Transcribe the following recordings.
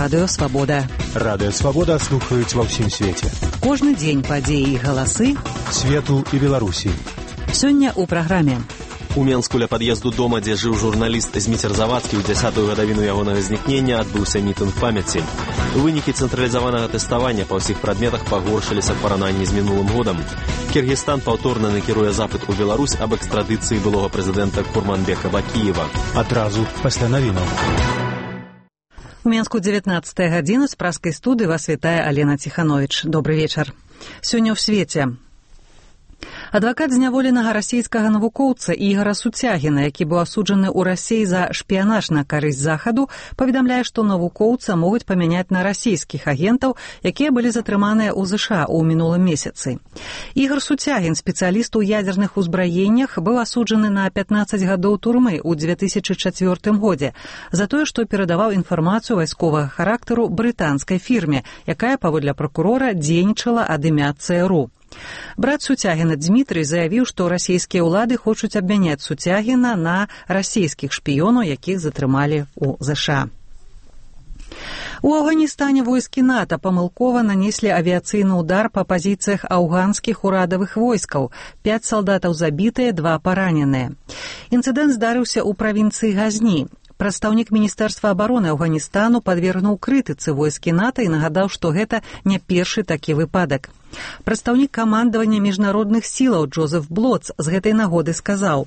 Радыё Свабода. Радыё Свабода слухаюць ва ўсім свеце. Кожны дзень падзеі і галасы свету і Беларусі. Сёння ў праграме. У Менску ля пад'езду дома, дзе жыў журналіст Зміцер Завадскі, ў 10-ю гадавіну ягонага знікнення адбыўся мітынг памяці. Вынікі цэнтралізаванага тэставання па ўсіх прадметах пагоршыліся ў параўнанні з мінулым годам. Кіргізстан паўторна накіруе запыт у Беларусь аб экстрадыцыі былога прэзідэнта Курманбека Бакіева. Адразу пасля навінаў. У Менску 19-я гадзіна, з праскай студыі вас вітае Алена Ціхановіч. Добры вечар. Сёння ў свеце. Адвакат зняволенага расійскага навукоўца Ігара Суцягіна, які быў асуджаны ў Расіі за шпіянаж на карысць Захаду, паведамляе, што навукоўца могуць памяняць на расійскіх агентаў, якія былі затрыманыя ў ЗША ў мінулым месяцы. Ігар Суцягін, спецыяліст у ядзерных узбраеннях, быў асуджаны на 15 гадоў турмы ў 2004 годзе за тое, што перадаваў інфармацыю вайсковага характару брытанскай фірме, якая, паводле пракурора, дзейнічала ад імя ЦРУ. Брат Суцягіна Дмітрый заявіў, што расійскія ўлады хочуць абмяняць Суцягіна на расійскіх шпіёнаў, якіх затрымалі ў ЗША. У Афганістане войскі НАТО памылкова нанеслі авіяцыйны ўдар па пазіцыях афганскіх урадавых войскаў. 5 салдатаў забітыя, 2 параненыя. Інцыдэнт здарыўся ў правінцыі Газні. Прадстаўнік Міністэрства абароны Афганістану падвергнуў крытыцы войскі НАТО і нагадаў, што гэта не першы такі выпадак. Прадстаўнік камандавання міжнародных сілаў Джозеф Блоц з гэтай нагоды сказаў: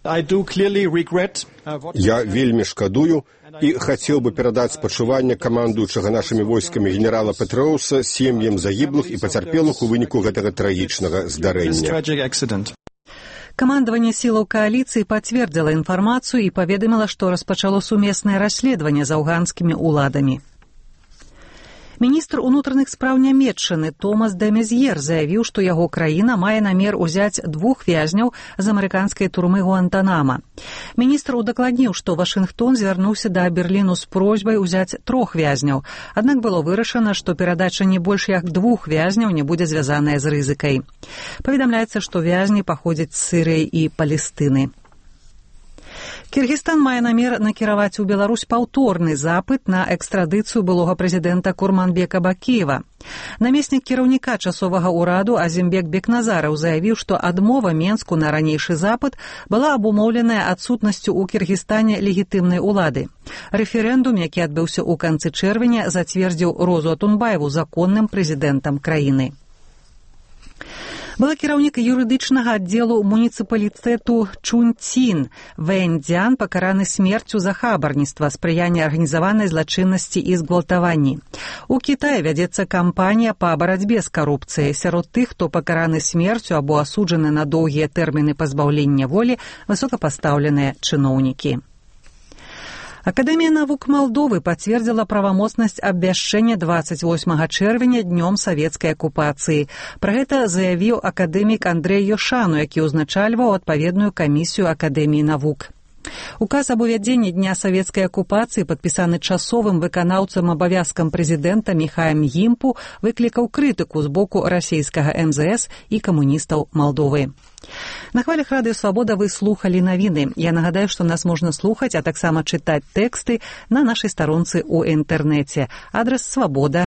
«Я вельмі шкадую і хацеў бы перадаць спачуванне камандуючага нашымі войскамі генерала Петроўса сем'ям загіблых і пацярпелых у выніку гэтага трагічнага здарэння». Камандаванне сілаў кааліцыі пацвердзіла інфармацыю і паведаміла, што распачало сумеснае расследаванне з афганскімі ўладамі. Міністр унутраных спраў Нямецчыны Томас де Мезьер заявіў, што яго краіна мае намер узяць 2 вязняў з амерыканскай турмы Гуантанама. Міністр удакладніў, што Вашынгтон звярнуўся да Берліну з просьбай узяць 3 вязняў, аднак было вырашана, што перадача не больш як 2 вязняў не будзе звязаная з рызыкай. Паведамляецца, што вязні паходзяць з Сірыі і Палестыны. Кіргізстан мае намер накіраваць у Беларусь паўторны запыт на экстрадыцыю былога прэзідэнта Курманбека Бакіева. Намеснік кіраўніка часовага ўраду Азімбек Бекназараў заявіў, што адмова Менску на ранейшы запыт была абумоўленая адсутнасцю ў Кіргізстане легітымнай улады. Рэферэндум, які адбыўся ў канцы чэрвеня, зацвердзіў Розу Атунбаеву законным прэзідэнтам краіны. Была кіраўнік юрыдычнага аддзелу муніцыпалітэту Чунцін Вэнь Дзян пакараны смерцю за хабарніцтва, спрыянне арганізаванай злачыннасці і згвалтаванні. У Кітаі вядзецца кампанія па барацьбе з карупцыяй. Сярод тых, хто пакараны смерцю або асуджаны на доўгія тэрміны пазбаўлення волі, высокапастаўленыя чыноўнікі. Акадэмія навук Малдовы пацвердзіла правамоцнасць абвяшчэння 28 чэрвеня днём савецкай акупацыі. Пра гэта заявіў акадэмік Андрэй Ёшану, які ўзначальваў адпаведную камісію Акадэміі навук. Указ аб увядзенні дня савецкай акупацыі, падпісаны часовым выканаўцам абавязкам прэзідэнта Міхаем Гімпу, выклікаў крытыку з боку расійскага МЗС і камуністаў Малдовы. На хвалях Радыё Свабода вы слухалі навіны. Я нагадаю, што нас можна слухаць, а таксама чытаць тэксты на нашай старонцы ў інтэрнэце. Адрас свабода.